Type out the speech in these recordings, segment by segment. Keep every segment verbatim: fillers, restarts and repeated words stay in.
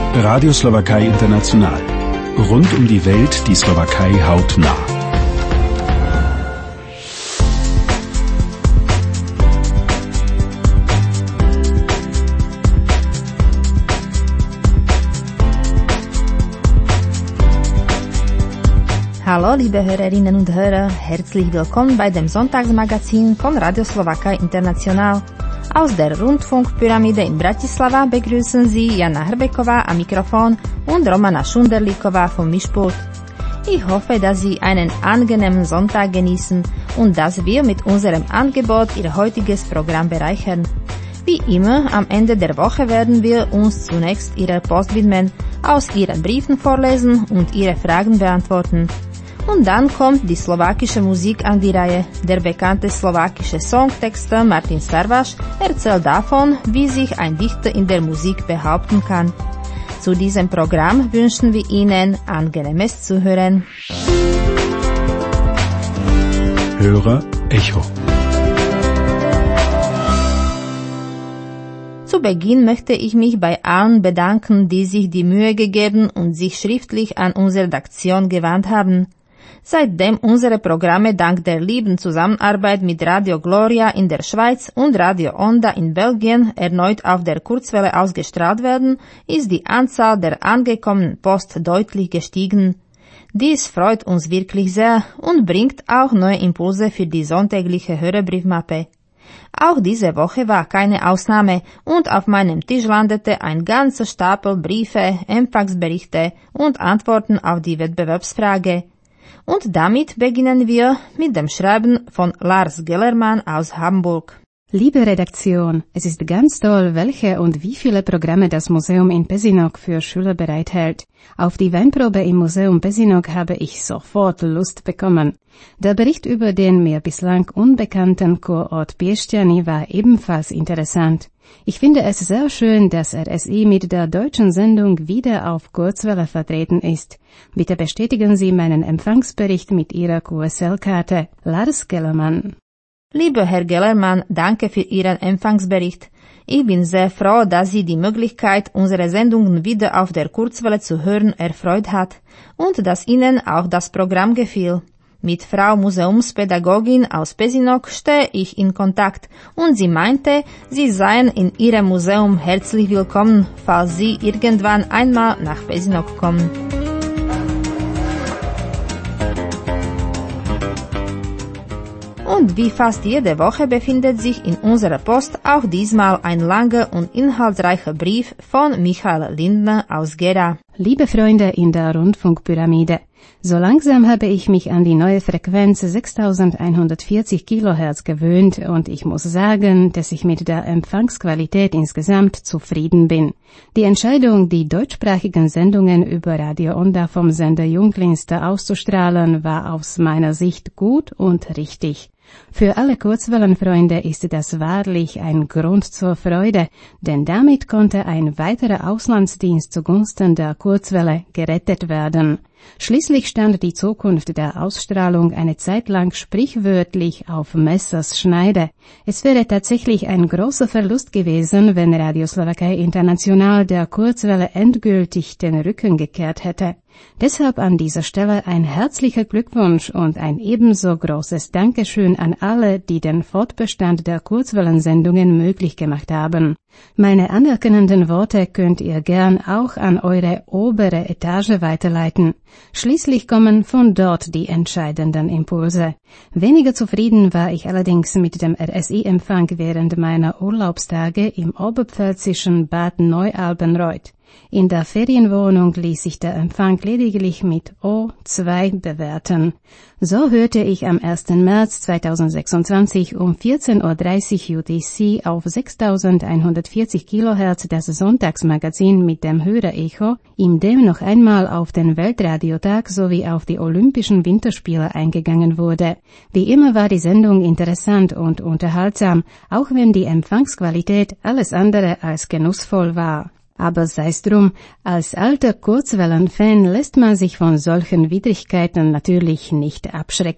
Radio Slowakei International. Rund um die Welt die Slowakei hautnah. Hallo, liebe Hörerinnen und Hörer, herzlich willkommen bei dem Sonntagsmagazin von Radio Slowakei International. Aus der Rundfunkpyramide in Bratislava begrüßen Sie Jana Hrbeková am Mikrofon und Romana Schunderlíková vom Mischpult. Ich hoffe, dass Sie einen angenehmen Sonntag genießen und dass wir mit unserem Angebot Ihr heutiges Programm bereichern. Wie immer, am Ende der Woche werden wir uns zunächst Ihrer Post widmen, aus Ihren Briefen vorlesen und Ihre Fragen beantworten. Und dann kommt die slowakische Musik an die Reihe. Der bekannte slowakische Songtexter Martin Sarvaš erzählt davon, wie sich ein Dichter in der Musik behaupten kann. Zu diesem Programm wünschen wir Ihnen angenehmes Zuhören. Hörer Echo. Zu Beginn möchte ich mich bei allen bedanken, die sich die Mühe gegeben und sich schriftlich an unsere Redaktion gewandt haben. Seitdem unsere Programme dank der lieben Zusammenarbeit mit Radio Gloria in der Schweiz und Radio Onda in Belgien erneut auf der Kurzwelle ausgestrahlt werden, ist die Anzahl der angekommenen Post deutlich gestiegen. Dies freut uns wirklich sehr und bringt auch neue Impulse für die sonntägliche Hörerbriefmappe. Auch diese Woche war keine Ausnahme und auf meinem Tisch landete ein ganzer Stapel Briefe, Empfangsberichte und Antworten auf die Wettbewerbsfrage. Und damit beginnen wir mit dem Schreiben von Lars Gellermann aus Hamburg. Liebe Redaktion, es ist ganz toll, welche und wie viele Programme das Museum in Pezinok für Schüler bereithält. Auf die Weinprobe im Museum Pezinok habe ich sofort Lust bekommen. Der Bericht über den mir bislang unbekannten Kurort Piešťany war ebenfalls interessant. Ich finde es sehr schön, dass R S I mit der deutschen Sendung wieder auf Kurzwelle vertreten ist. Bitte bestätigen Sie meinen Empfangsbericht mit Ihrer Q S L-Karte. Lars Gellermann. Lieber Herr Gellermann, danke für Ihren Empfangsbericht. Ich bin sehr froh, dass Sie die Möglichkeit, unsere Sendungen wieder auf der Kurzwelle zu hören, erfreut hat und dass Ihnen auch das Programm gefiel. Mit Frau Museumspädagogin aus Pezinok stehe ich in Kontakt und sie meinte, Sie seien in ihrem Museum herzlich willkommen, falls Sie irgendwann einmal nach Pezinok kommen. Und wie fast jede Woche befindet sich in unserer Post auch diesmal ein langer und inhaltsreicher Brief von Michael Lindner aus Gera. Liebe Freunde in der Rundfunkpyramide, so langsam habe ich mich an die neue Frequenz sechstausendeinhundertvierzig Kilohertz gewöhnt und ich muss sagen, dass ich mit der Empfangsqualität insgesamt zufrieden bin. Die Entscheidung, die deutschsprachigen Sendungen über Radio Onda vom Sender Junglinster auszustrahlen, war aus meiner Sicht gut und richtig. Für alle Kurzwellenfreunde ist das wahrlich ein Grund zur Freude, denn damit konnte ein weiterer Auslandsdienst zugunsten der Kurzwelle gerettet werden. Schließlich stand die Zukunft der Ausstrahlung eine Zeit lang sprichwörtlich auf Messers Schneide. Es wäre tatsächlich ein großer Verlust gewesen, wenn Radio Slowakei International der Kurzwelle endgültig den Rücken gekehrt hätte. Deshalb an dieser Stelle ein herzlicher Glückwunsch und ein ebenso großes Dankeschön an alle, die den Fortbestand der Kurzwellensendungen möglich gemacht haben. Meine anerkennenden Worte könnt ihr gern auch an eure obere Etage weiterleiten. Schließlich kommen von dort die entscheidenden Impulse. Weniger zufrieden war ich allerdings mit dem R S I-Empfang während meiner Urlaubstage im oberpfälzischen Bad Neualbenreuth. In der Ferienwohnung ließ sich der Empfang lediglich mit O zwei bewerten. So hörte ich am ersten März zweitausendsechsundzwanzig um vierzehn Uhr dreißig U T C auf sechstausendeinhundertvierzig Kilohertz das Sonntagsmagazin mit dem Hörer-Echo, in dem noch einmal auf den Weltradiotag sowie auf die Olympischen Winterspiele eingegangen wurde. Wie immer war die Sendung interessant und unterhaltsam, auch wenn die Empfangsqualität alles andere als genussvoll war. Aber sei's drum, als alter Kurzwellenfan lässt man sich von solchen Widrigkeiten natürlich nicht abschrecken.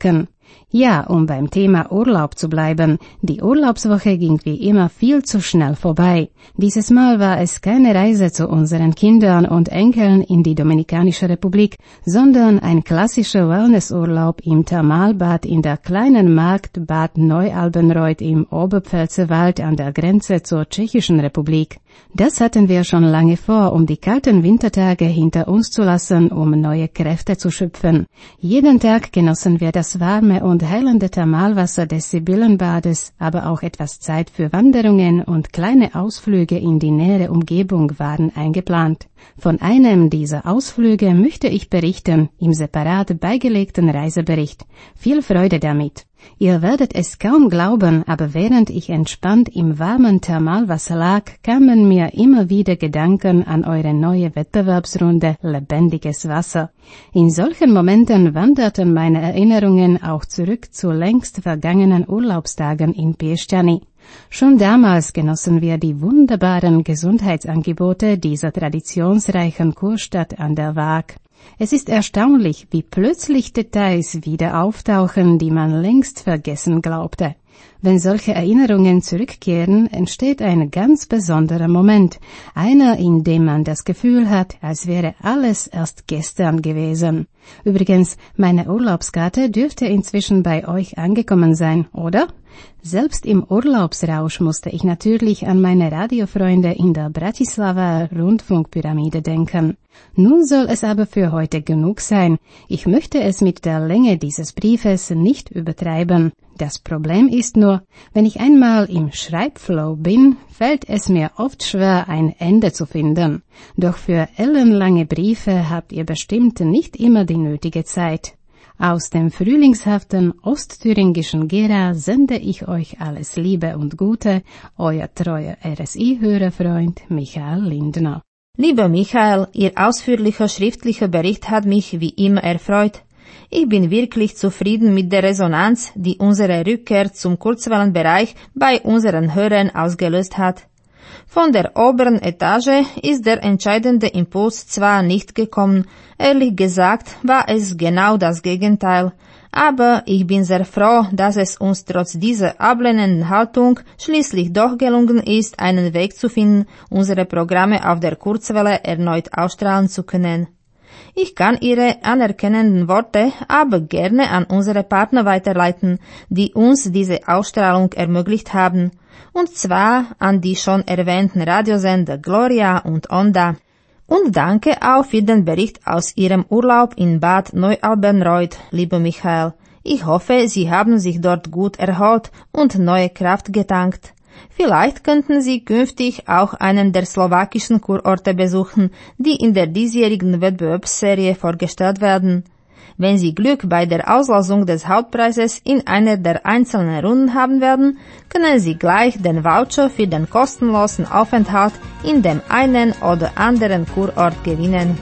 Ja, um beim Thema Urlaub zu bleiben. Die Urlaubswoche ging wie immer viel zu schnell vorbei. Dieses Mal war es keine Reise zu unseren Kindern und Enkeln in die Dominikanische Republik, sondern ein klassischer Wellnessurlaub im Thermalbad in der kleinen Markt Bad Neualbenreuth im Oberpfälzerwald an der Grenze zur Tschechischen Republik. Das hatten wir schon lange vor, um die kalten Wintertage hinter uns zu lassen, um neue Kräfte zu schöpfen. Jeden Tag genossen wir das warme und heilende Thermalwasser des Sibyllenbades, aber auch etwas Zeit für Wanderungen und kleine Ausflüge in die nähere Umgebung waren eingeplant. Von einem dieser Ausflüge möchte ich berichten im separat beigelegten Reisebericht. Viel Freude damit! Ihr werdet es kaum glauben, aber während ich entspannt im warmen Thermalwasser lag, kamen mir immer wieder Gedanken an eure neue Wettbewerbsrunde Lebendiges Wasser. In solchen Momenten wanderten meine Erinnerungen auch zurück zu längst vergangenen Urlaubstagen in Piešťany. Schon damals genossen wir die wunderbaren Gesundheitsangebote dieser traditionsreichen Kurstadt an der Waag. Es ist erstaunlich, wie plötzlich Details wieder auftauchen, die man längst vergessen glaubte. Wenn solche Erinnerungen zurückkehren, entsteht ein ganz besonderer Moment, einer, in dem man das Gefühl hat, als wäre alles erst gestern gewesen. Übrigens, meine Urlaubskarte dürfte inzwischen bei euch angekommen sein, oder? Selbst im Urlaubsrausch musste ich natürlich an meine Radiofreunde in der Bratislava Rundfunkpyramide denken. Nun soll es aber für heute genug sein. Ich möchte es mit der Länge dieses Briefes nicht übertreiben. Das Problem ist nur, wenn ich einmal im Schreibflow bin, fällt es mir oft schwer, ein Ende zu finden. Doch für ellenlange Briefe habt ihr bestimmt nicht immer die nötige Zeit. Aus dem frühlingshaften ostthüringischen Gera sende ich euch alles Liebe und Gute, euer treuer R S I-Hörerfreund Michael Lindner. Lieber Michael, Ihr ausführlicher schriftlicher Bericht hat mich wie immer erfreut. Ich bin wirklich zufrieden mit der Resonanz, die unsere Rückkehr zum Kurzwellenbereich bei unseren Hörern ausgelöst hat. Von der oberen Etage ist der entscheidende Impuls zwar nicht gekommen, ehrlich gesagt war es genau das Gegenteil, aber ich bin sehr froh, dass es uns trotz dieser ablehnenden Haltung schließlich doch gelungen ist, einen Weg zu finden, unsere Programme auf der Kurzwelle erneut ausstrahlen zu können. Ich kann Ihre anerkennenden Worte aber gerne an unsere Partner weiterleiten, die uns diese Ausstrahlung ermöglicht haben, und zwar an die schon erwähnten Radiosender Gloria und Onda. Und danke auch für den Bericht aus Ihrem Urlaub in Bad Neualbenreuth, lieber Michael. Ich hoffe, Sie haben sich dort gut erholt und neue Kraft getankt. Vielleicht könnten Sie künftig auch einen der slowakischen Kurorte besuchen, die in der diesjährigen Wettbewerbsserie vorgestellt werden. Wenn Sie Glück bei der Auslosung des Hauptpreises in einer der einzelnen Runden haben werden, können Sie gleich den Voucher für den kostenlosen Aufenthalt in dem einen oder anderen Kurort gewinnen.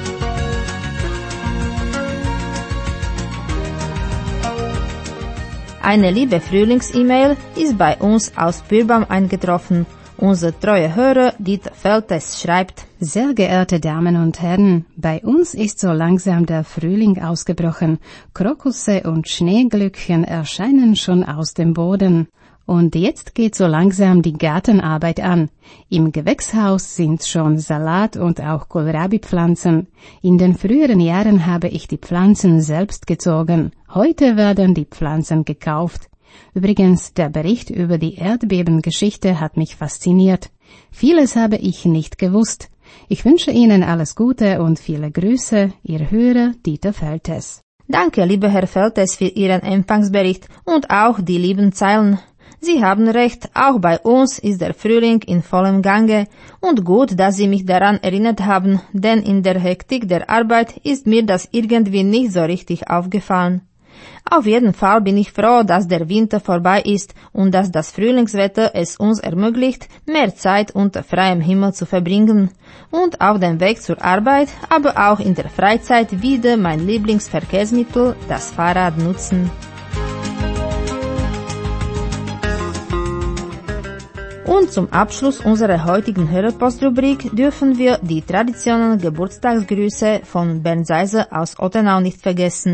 Eine liebe Frühlings-E-Mail ist bei uns aus Pyrbaum eingetroffen. Unser treuer Hörer Dieter Feltes schreibt: Sehr geehrte Damen und Herren, bei uns ist so langsam der Frühling ausgebrochen. Krokusse und Schneeglöckchen erscheinen schon aus dem Boden. Und jetzt geht so langsam die Gartenarbeit an. Im Gewächshaus sind schon Salat und auch Kohlrabi-Pflanzen. In den früheren Jahren habe ich die Pflanzen selbst gezogen. Heute werden die Pflanzen gekauft. Übrigens, der Bericht über die Erdbebengeschichte hat mich fasziniert. Vieles habe ich nicht gewusst. Ich wünsche Ihnen alles Gute und viele Grüße, Ihr Hörer Dieter Feltes. Danke, lieber Herr Feltes, für Ihren Empfangsbericht und auch die lieben Zeilen. Sie haben recht, auch bei uns ist der Frühling in vollem Gange und gut, dass Sie mich daran erinnert haben, denn in der Hektik der Arbeit ist mir das irgendwie nicht so richtig aufgefallen. Auf jeden Fall bin ich froh, dass der Winter vorbei ist und dass das Frühlingswetter es uns ermöglicht, mehr Zeit unter freiem Himmel zu verbringen und auf dem Weg zur Arbeit, aber auch in der Freizeit wieder mein Lieblingsverkehrsmittel, das Fahrrad, nutzen. Und zum Abschluss unserer heutigen Hörerpostrubrik dürfen wir die traditionellen Geburtstagsgrüße von Bernd Seiser aus Ottenau nicht vergessen.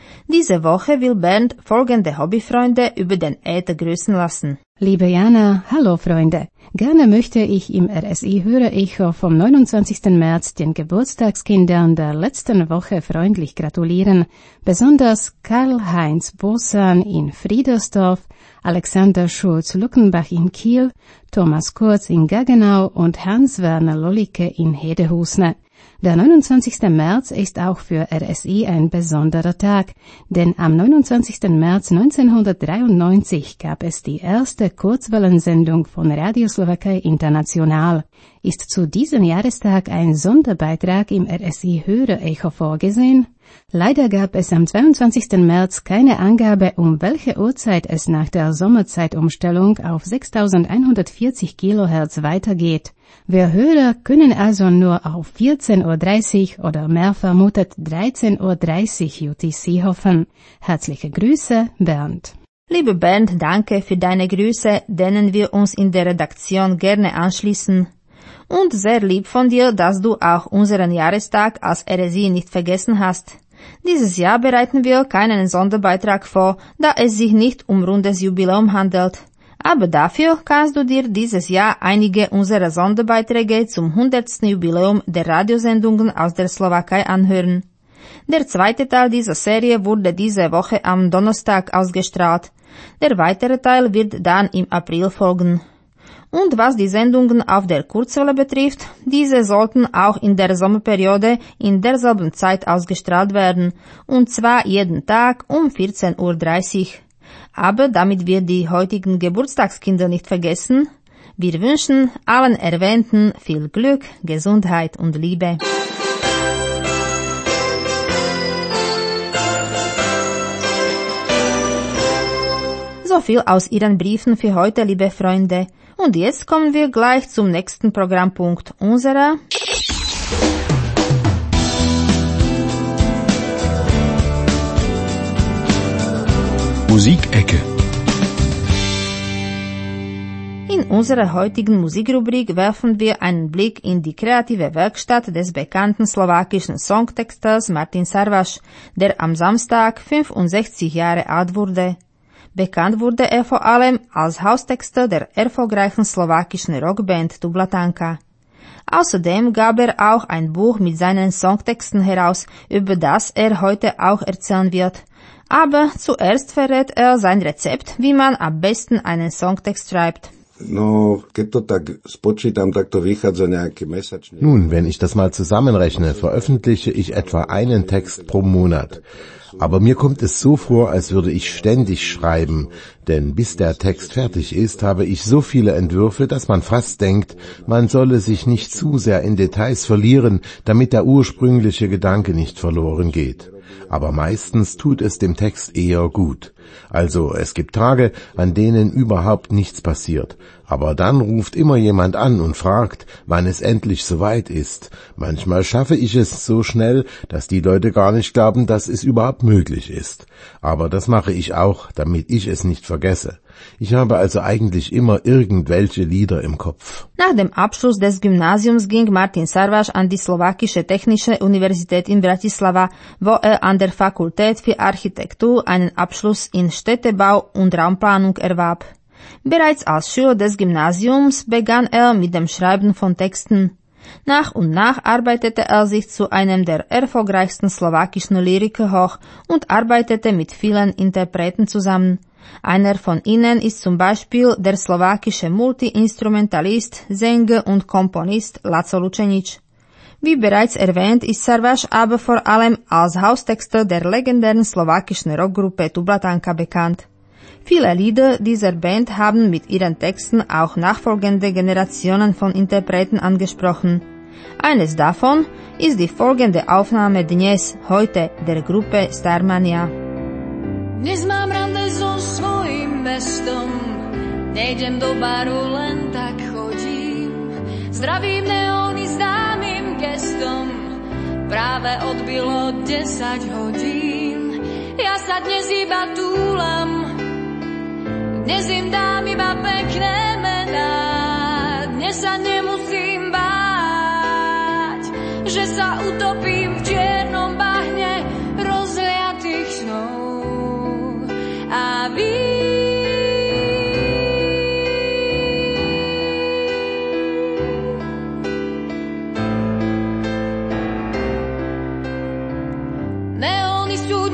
Diese Woche will Bernd folgende Hobbyfreunde über den Äther grüßen lassen. Liebe Jana, hallo Freunde. Gerne möchte ich im R S I-Hörer-Echo vom neunundzwanzigsten März den Geburtstagskindern der letzten Woche freundlich gratulieren. Besonders Karl-Heinz Bosan in Friedersdorf, Alexander Schulz-Luckenbach in Kiel, Thomas Kurz in Gaggenau und Hans-Werner Lollicke in Hedehusne. Der neunundzwanzigste März ist auch für R S I ein besonderer Tag, denn am neunundzwanzigsten März neunzehnhundertdreiundneunzig gab es die erste Kurzwellensendung von Radioslowakei International. Ist zu diesem Jahrestag ein Sonderbeitrag im R S I-Hörer-Echo vorgesehen? Leider gab es am zweiundzwanzigsten März keine Angabe, um welche Uhrzeit es nach der Sommerzeitumstellung auf sechstausendeinhundertvierzig Kilohertz weitergeht. Wir Hörer können also nur auf vierzehn Uhr dreißig oder mehr vermutet dreizehn Uhr dreißig U T C hoffen. Herzliche Grüße, Bernd. Liebe Bernd, danke für deine Grüße, denen wir uns in der Redaktion gerne anschließen. Und sehr lieb von dir, dass du auch unseren Jahrestag als R S I nicht vergessen hast. Dieses Jahr bereiten wir keinen Sonderbeitrag vor, da es sich nicht um rundes Jubiläum handelt. Aber dafür kannst du dir dieses Jahr einige unserer Sonderbeiträge zum hundertsten Jubiläum der Radiosendungen aus der Slowakei anhören. Der zweite Teil dieser Serie wurde diese Woche am Donnerstag ausgestrahlt. Der weitere Teil wird dann im April folgen. Und was die Sendungen auf der Kurzwelle betrifft, diese sollten auch in der Sommerperiode in derselben Zeit ausgestrahlt werden, und zwar jeden Tag um vierzehn Uhr dreißig. Aber damit wir die heutigen Geburtstagskinder nicht vergessen, wir wünschen allen Erwähnten viel Glück, Gesundheit und Liebe. So viel aus Ihren Briefen für heute, liebe Freunde. Und jetzt kommen wir gleich zum nächsten Programmpunkt unserer Musikecke. In unserer heutigen Musikrubrik werfen wir einen Blick in die kreative Werkstatt des bekannten slowakischen Songtexters Martin Sarvaš, der am Samstag fünfundsechzig Jahre alt wurde. Bekannt wurde er vor allem als Haustexter der erfolgreichen slowakischen Rockband Tublatanka. Außerdem gab er auch ein Buch mit seinen Songtexten heraus, über das er heute auch erzählen wird. Aber zuerst verrät er sein Rezept, wie man am besten einen Songtext schreibt. No, keď to tak spočítam, tak to vychádza nejaký mesačný. Nun, wenn ich das mal zusammenrechne, veröffentliche ich etwa einen Text pro Monat. Aber mir kommt es so vor, als würde ich ständig schreiben, denn bis der Text fertig ist, habe ich so viele Entwürfe, dass man fast denkt, man solle sich nicht zu sehr in Details verlieren, damit der ursprüngliche Gedanke nicht verloren geht. Aber meistens tut es dem Text eher gut. Also es gibt Tage, an denen überhaupt nichts passiert. Aber dann ruft immer jemand an und fragt, wann es endlich soweit ist. Manchmal schaffe ich es so schnell, dass die Leute gar nicht glauben, dass es überhaupt möglich ist. Aber das mache ich auch, damit ich es nicht vergesse. Ich habe also eigentlich immer irgendwelche Lieder im Kopf. Nach dem Abschluss des Gymnasiums ging Martin Sarvaš an die Slowakische Technische Universität in Bratislava, wo er an der Fakultät für Architektur einen Abschluss in Städtebau und Raumplanung erwarb. Bereits als Schüler des Gymnasiums begann er mit dem Schreiben von Texten. Nach und nach arbeitete er sich zu einem der erfolgreichsten slowakischen Lyriker hoch und arbeitete mit vielen Interpreten zusammen. Einer von ihnen ist zum Beispiel der slowakische Multi-Instrumentalist, Sänger und Komponist Laco Lučenić. Wie bereits erwähnt, ist Sarvaš aber vor allem als Haustexter der legendären slowakischen Rockgruppe Tublatanka bekannt. Viele Lieder dieser Band haben mit ihren Texten auch nachfolgende Generationen von Interpreten angesprochen. Eines davon ist die folgende Aufnahme Dnes, heute, der Gruppe Starmania. Dnes mám rande so svojím bestom, nejdem do baru, len tak chodím. Zdravím neóny známym gestom, práve odbilo desať hodín. Ja sa dnes iba túlam, dnes im dám iba pekné mená, dnes sa nemusím báť, že sa utopím v čiernom bahne rozliatých snov.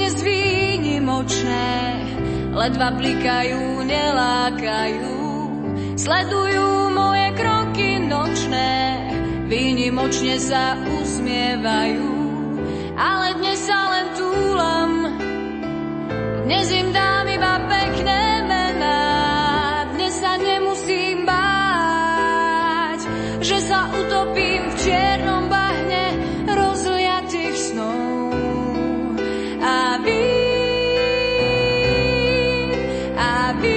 dnes výnimočné, ledva blikajú, nelákajú, sledujú moje kroky nočné, výnimočne sa usmievajú, ale dnes sa len túlam, dnes im dám iba pekné mená, dnes sa nemusím báť, že sa utopím v čiernom bahne rozliatých snov. A vy, a vy,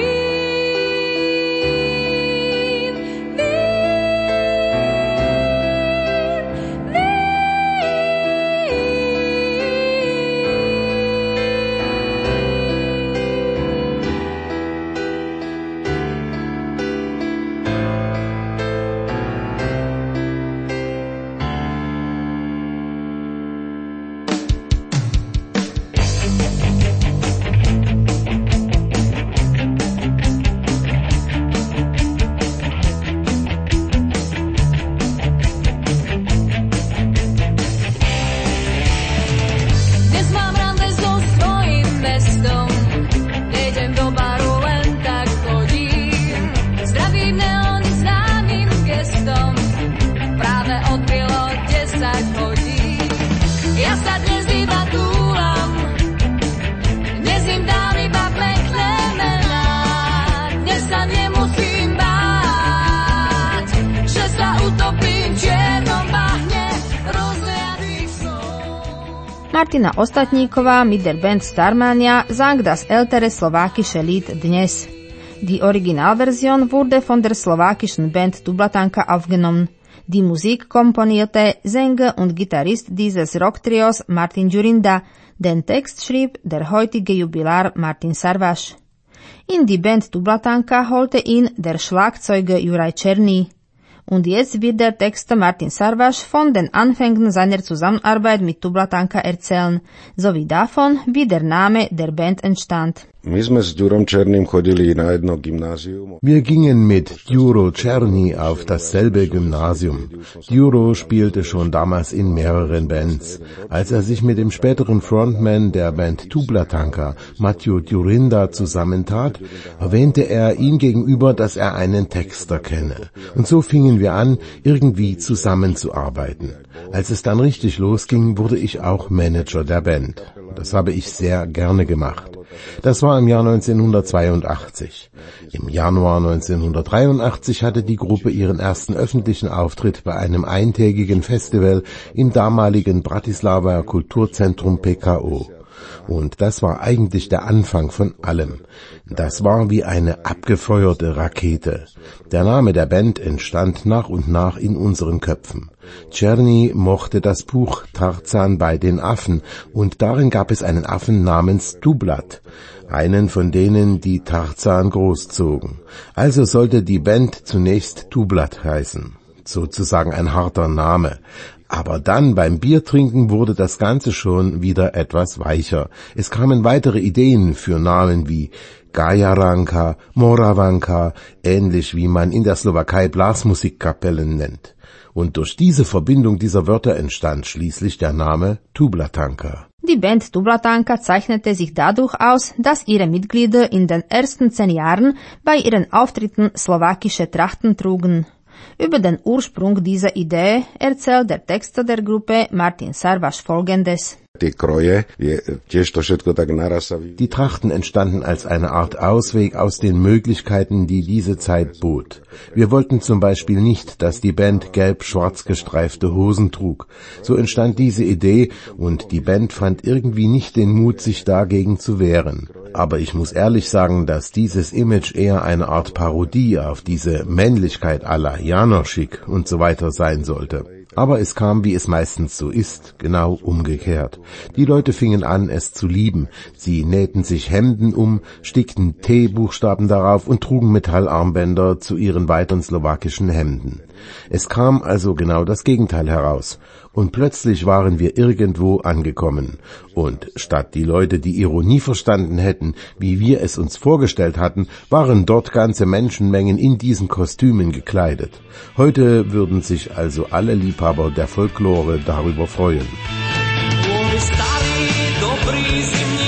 Martina Ostatníková mit der Band Starmania sang das ältere slowakische Lied Dnes. Die Originalversion wurde von der slowakischen Band Tublatanka aufgenommen. Die Musik komponierte Sänger und Gitarrist dieses Rocktrios Martin Djurinda, den Text schrieb der heutige Jubilar Martin Sarvaš. In die Band Tublatanka holte ihn der Schlagzeuger Juraj Černý. Und jetzt wird der Texter Martin Sarvaš von den Anfängen seiner Zusammenarbeit mit Tublatanka erzählen, sowie davon, wie der Name der Band entstand. My sme s Ďurom Černým chodili na jedno gymnázium. Wir gingen mit Ďuro Černý auf dasselbe Gymnasium. Ďuro spielte schon damals in mehreren Bands. Als er sich mit dem späteren Frontman der Band Tublatanka, Matthew Djurinda, zusammentat, erwähnte er ihm gegenüber, dass er einen Texter kenne. Und so fingen wir an, irgendwie zusammenzuarbeiten. Als es dann richtig losging, wurde ich auch Manager der Band. Das habe ich sehr gerne gemacht. Das war im Jahr neunzehnhundertzweiundachtzig. Im Januar neunzehnhundertdreiundachtzig hatte die Gruppe ihren ersten öffentlichen Auftritt bei einem eintägigen Festival im damaligen Bratislava Kulturzentrum P K O. Und das war eigentlich der Anfang von allem. Das war wie eine abgefeuerte Rakete. Der Name der Band entstand nach und nach in unseren Köpfen. Černý mochte das Buch Tarzan bei den Affen und darin gab es einen Affen namens Tublat, einen von denen, die Tarzan großzogen. Also sollte die Band zunächst Tublat heißen, sozusagen ein harter Name. Aber dann beim Biertrinken wurde das Ganze schon wieder etwas weicher. Es kamen weitere Ideen für Namen wie Gajaranka, Moravanka, ähnlich wie man in der Slowakei Blasmusikkapellen nennt. Und durch diese Verbindung dieser Wörter entstand schließlich der Name Tublatanka. Die Band Tublatanka zeichnete sich dadurch aus, dass ihre Mitglieder in den ersten zehn Jahren bei ihren Auftritten slowakische Trachten trugen. Über den Ursprung dieser Idee erzählt der Texter der Gruppe Martin Sarvaš Folgendes. Die Kroje, je tiež to všetko tak naraz sa vy... Die Trachten entstanden als eine Art Ausweg aus den Möglichkeiten, die diese Zeit bot. Wir wollten zum Beispiel nicht, dass die Band gelb-schwarz gestreifte Hosen trug. So entstand diese Idee und die Band fand irgendwie nicht den Mut, sich dagegen zu wehren. Aber ich muss ehrlich sagen, dass dieses Image eher eine Art Parodie auf diese Männlichkeit à la Janoschik und so weiter sein sollte. Aber es kam, wie es meistens so ist, genau umgekehrt. Die Leute fingen an, es zu lieben. Sie nähten sich Hemden um, stickten T-Buchstaben darauf und trugen Metallarmbänder zu ihren weiteren slowakischen Hemden. Es kam also genau das Gegenteil heraus. Und plötzlich waren wir irgendwo angekommen. Und statt die Leute die Ironie verstanden hätten, wie wir es uns vorgestellt hatten, waren dort ganze Menschenmengen in diesen Kostümen gekleidet. Heute würden sich also alle Liebhaber der Folklore darüber freuen. Starý, dobrý zimný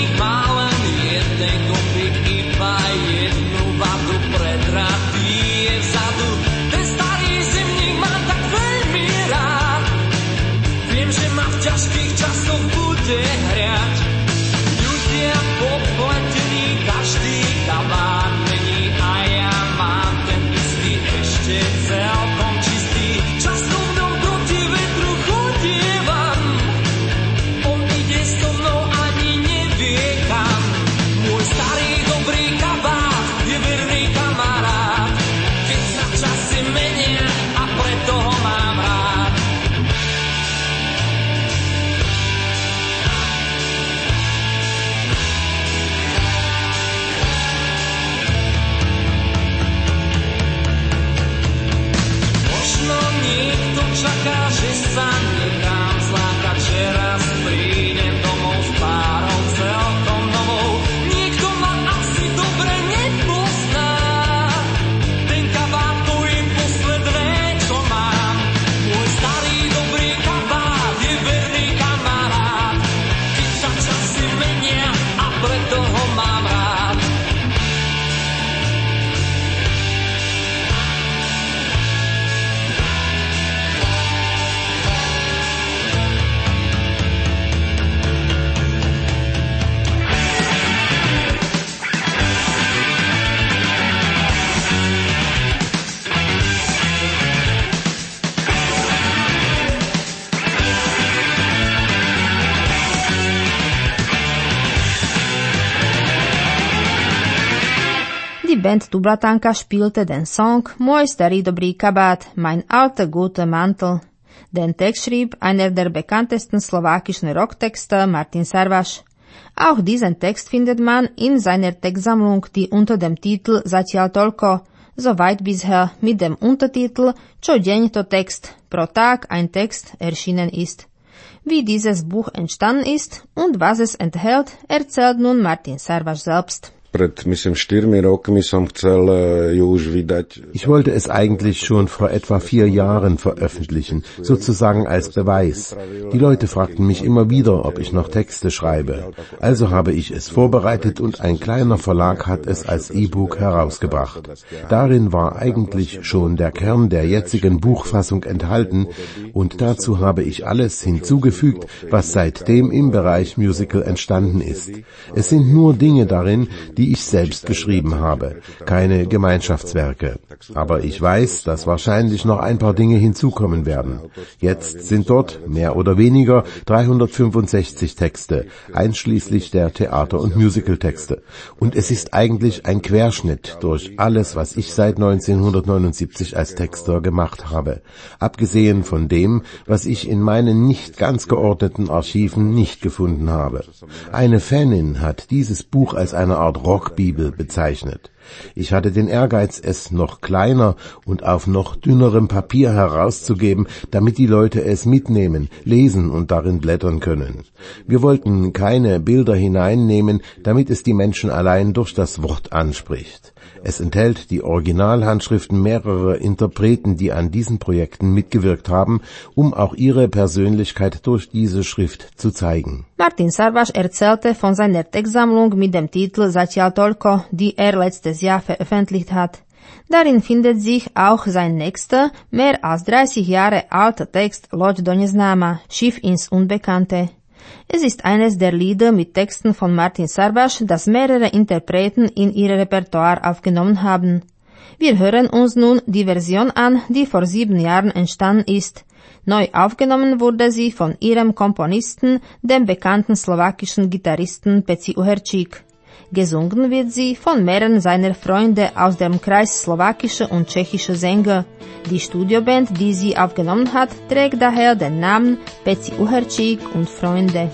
Band Tublatanka spielte den Song Môj starý dobrý kabát, mein alter guter Mantel. Den Text schrieb einer der bekanntesten slowakischen Rocktexter, Martin Sarvaš. Auch diesen Text findet man in seiner Textsammlung, die unter dem Titel Zatiaľ toľko, soweit bisher, mit dem Untertitel Čo deň to Text, pro Tag ein Text erschienen ist. Wie dieses Buch entstanden ist und was es enthält, erzählt nun Martin Sarvaš selbst. Pred, myslím, štyrmi rokmi som chcel ju už vydať. Ich wollte es eigentlich schon vor etwa vier Jahren veröffentlichen, sozusagen als Beweis. Die Leute fragten mich immer wieder, ob ich noch Texte schreibe. Also habe ich es vorbereitet und ein kleiner Verlag hat es als E-Book herausgebracht. Darin war eigentlich schon der Kern der jetzigen Buchfassung enthalten und dazu habe ich alles hinzugefügt, was seitdem im Bereich Musical entstanden ist. Es sind nur Dinge darin, die ich selbst geschrieben habe, keine Gemeinschaftswerke. Aber ich weiß, dass wahrscheinlich noch ein paar Dinge hinzukommen werden. Jetzt sind dort, mehr oder weniger, dreihundertfünfundsechzig Texte, einschließlich der Theater- und Musicaltexte. Und es ist eigentlich ein Querschnitt durch alles, was ich seit neunzehnhundertneunundsiebzig als Texter gemacht habe. Abgesehen von dem, was ich in meinen nicht ganz geordneten Archiven nicht gefunden habe. Eine Fanin hat dieses Buch als eine Art Rockbibel bezeichnet. Ich hatte den Ehrgeiz, es noch kleiner und auf noch dünnerem Papier herauszugeben, damit die Leute es mitnehmen, lesen und darin blättern können. Wir wollten keine Bilder hineinnehmen, damit es die Menschen allein durch das Wort anspricht. Es enthält die Originalhandschriften mehrerer Interpreten, die an diesen Projekten mitgewirkt haben, um auch ihre Persönlichkeit durch diese Schrift zu zeigen. Martin Sarvaš erzählte von seiner Textsammlung mit dem Titel Zatiaľ toľko, die er letztes Jahr veröffentlicht hat. Darin findet sich auch sein nächster, mehr als dreißig Jahre alter Text Loď do neznáma, Schiff ins Unbekannte. Es ist eines der Lieder mit Texten von Martin Sarvaš, das mehrere Interpreten in ihr Repertoire aufgenommen haben. Wir hören uns nun die Version an, die vor sieben Jahren entstanden ist. Neu aufgenommen wurde sie von ihrem Komponisten, dem bekannten slowakischen Gitarristen Peci Uherčík. Gesungen wird sie von mehreren seiner Freunde aus dem Kreis slowakischer und tschechischer Sänger. Die Studioband, die sie aufgenommen hat, trägt daher den Namen Peci Uherčík und Freunde.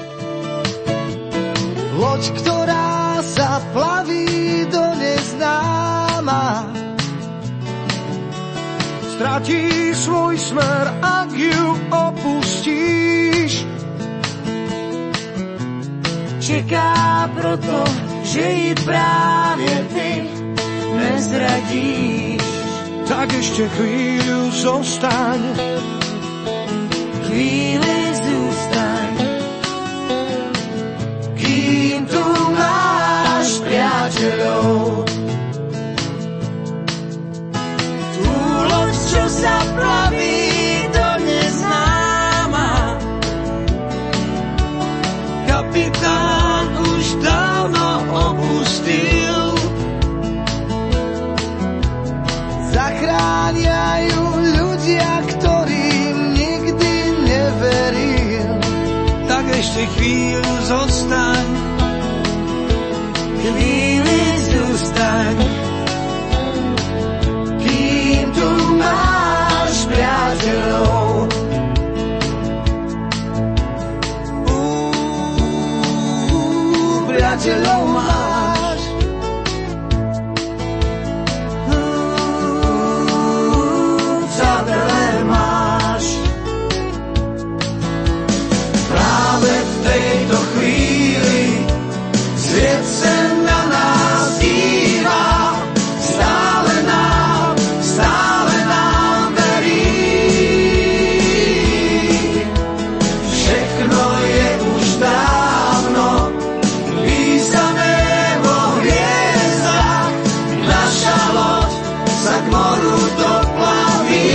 Loď, ktorá sa plaví do neznáma, stratí svoj smer, ak ju opustíš. Čeká proto, že ji právě ty nezradíš. Tak ešte chvíľu zostaň, chvíli zůstaň, kým tu máš priateľov. Tú loď, čo sa plaví do neznáma, kapitán už dávno opustil. Zachránia ju ľudia, ktorým nikdy neveril. Tak ešte chvíľu zostaň, chvíli zostaň, kým tu máš priateľov. Priateľov máš, přátelé máš. Práve v tejto chvíli svět se na nás dívá, stále nám, stále nám verí. Všechno je už dávno písané vo hviezdách, naša loď sa k moru doplaví.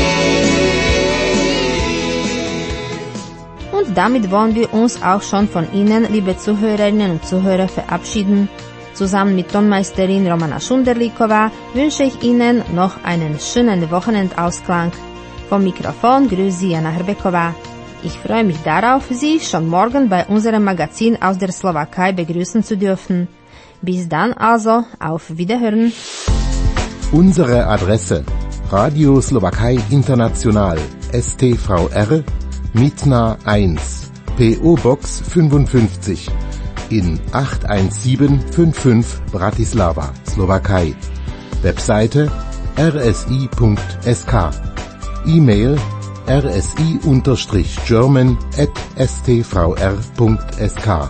Und damit wollen wir uns auch schon von Ihnen, liebe Zuhörerinnen und Zuhörer, verabschieden. Zusammen mit Tonmeisterin Romana Šunderlíková wünsche ich Ihnen noch einen schönen Wochenendausklang. Vom Mikrofon grüßt Sie Jana Hrbeková. Ich freue mich darauf, Sie schon morgen bei unserem Magazin aus der Slowakei begrüßen zu dürfen. Bis dann also, auf Wiederhören. Unsere Adresse: Radio Slowakei International, S T V R, Mitna eins, P O Box fünfundfünfzig in acht eins sieben fünf fünf Bratislava, Slowakei. Webseite r s i punkt s k. E-Mail r s i German at s t v r punkt s k.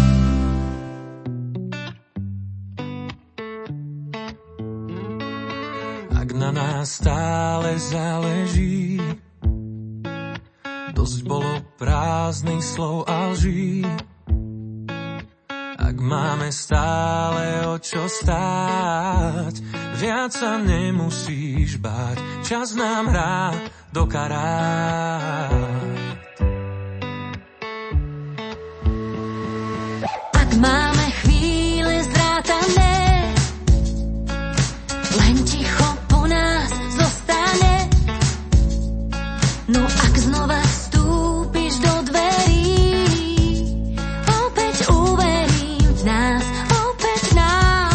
Ak na nás stále záleží, dosť bolo prázdnych slov a lží. Ak máme stále o čo stáť, viac sa nemusíš báť, čas nám hrá do karát. Ak máme chvíle zrátané, len ticho po nás zostane. No ak znova vstúpiš do dverí, opäť uverím v nás, opäť nám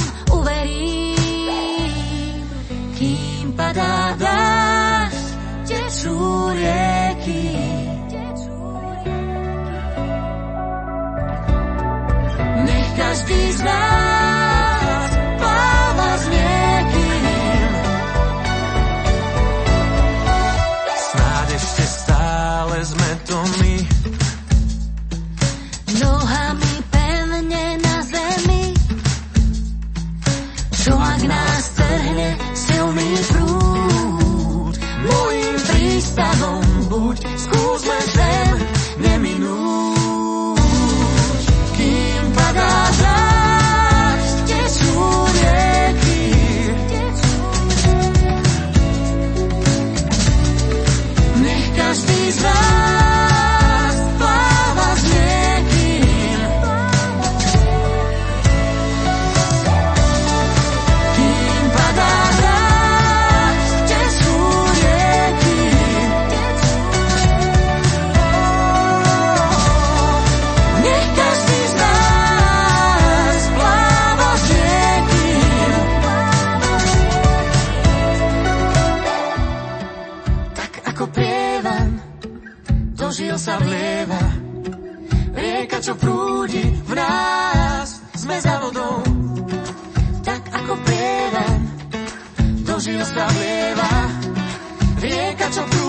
uverím. Kým padá dážď, tečú rieky, nech každý z nás pláva s niekým. Snáď ešte stále sme to my, Nohami pevne na zemi. Čo ak nás trhne silný prúd, mojím prístavom buď, skúsme zem neminúť. Kým padá dážď, tečú rieky, nech každý z vás pláva s niekým. Kým padá dážď, tečú rieky, nech každý z nás pláva s niekým. Tak ako prievan, dožil sa vlieva, rieka, čo prúdi v nás, sme za vodou. Tak ako prievan, dožil sa vlieva, rieka, čo prúdi